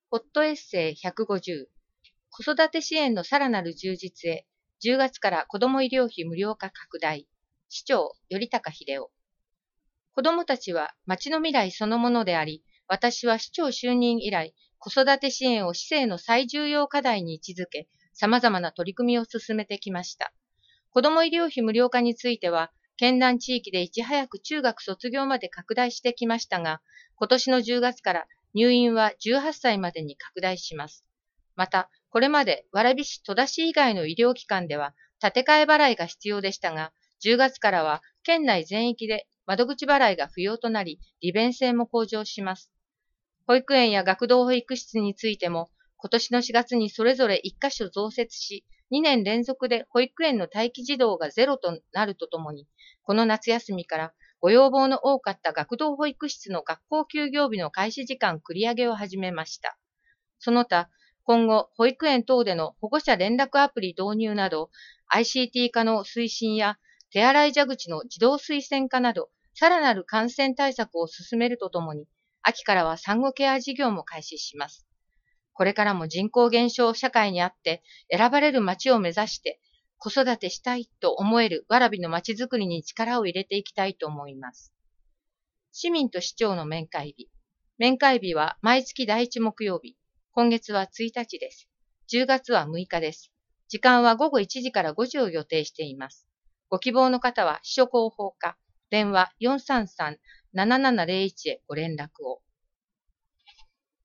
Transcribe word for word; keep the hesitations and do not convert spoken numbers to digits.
ホットエッセイひゃくごじゅう、子育て支援のさらなる充実へ、じゅうがつから子ども医療費無料化拡大、市長、頼高秀夫。子どもたちは町の未来そのものであり、私は市長就任以来、子育て支援を市政の最重要課題に位置づけ、様々な取り組みを進めてきました。子ども医療費無料化については、県南地域でいち早く中学卒業まで拡大してきましたが、今年のじゅうがつから入院はじゅうはっさいまでに拡大します。また、これまで蕨市戸田市以外の医療機関では建て替え払いが必要でしたが、じゅうがつからは県内全域で窓口払いが不要となり、利便性も向上します。保育園や学童保育室についても、今年のしがつにそれぞれいっかしょ増設し、にねん連続で保育園の待機児童がゼロとなるとともに、この夏休みからご要望の多かった学童保育室の学校休業日の開始時間繰り上げを始めました。その他、今後、保育園等での保護者連絡アプリ導入など、アイシーティー 化の推進や手洗い蛇口の自動推薦化など、さらなる感染対策を進めるとともに、秋からは産後ケア事業も開始します。これからも人口減少社会にあって選ばれる町を目指して子育てしたいと思える蕨の町づくりに力を入れていきたいと思います。市民と市長の面会日。面会日は毎月だいいち木曜日。今月はついたちです。じゅうがつはむいかです。時間はごごいちじからごじを予定しています。ご希望の方は秘書広報課、電話 よんさんさん ななななゼロいち へご連絡を。